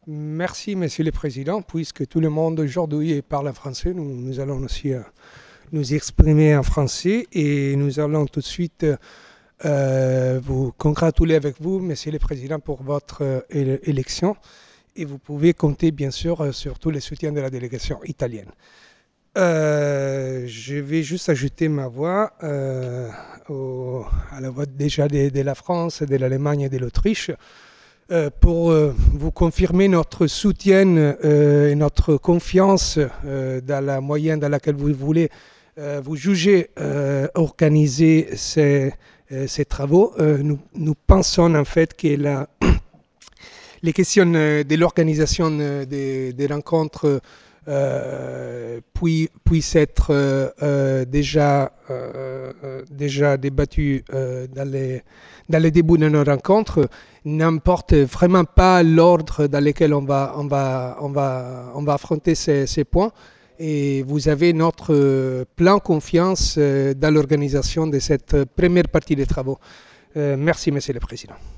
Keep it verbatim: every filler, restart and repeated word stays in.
Merci, Monsieur le Président. Puisque tout le monde aujourd'hui parle français, nous, nous allons aussi euh, nous exprimer en français et nous allons tout de suite euh, vous congratuler avec vous, Monsieur le Président, pour votre euh, éle- élection. Et vous pouvez compter, bien sûr, euh, sur tous les soutiens de la délégation italienne. Euh, je vais juste ajouter ma voix euh, au- à la voix déjà de, de la France, de l'Allemagne et de l'Autriche euh, pour euh, vous confirmer notre soutien euh, et notre confiance euh, dans la moyenne dans laquelle vous voulez euh, vous juger euh, organiser ces, euh, ces travaux. Euh, nous, nous pensons en fait que la, les questions euh, de l'organisation euh, des, des rencontres euh, puis, puissent être euh, euh, déjà, euh, euh, déjà débattues euh, dans, les, dans les débuts de nos rencontres, n'importe vraiment pas l'ordre dans lequel on va, on va, on va, on va affronter ces, ces points. Et vous avez notre euh, plein confiance euh, dans l'organisation de cette première partie des travaux. Euh, merci, Monsieur le Président.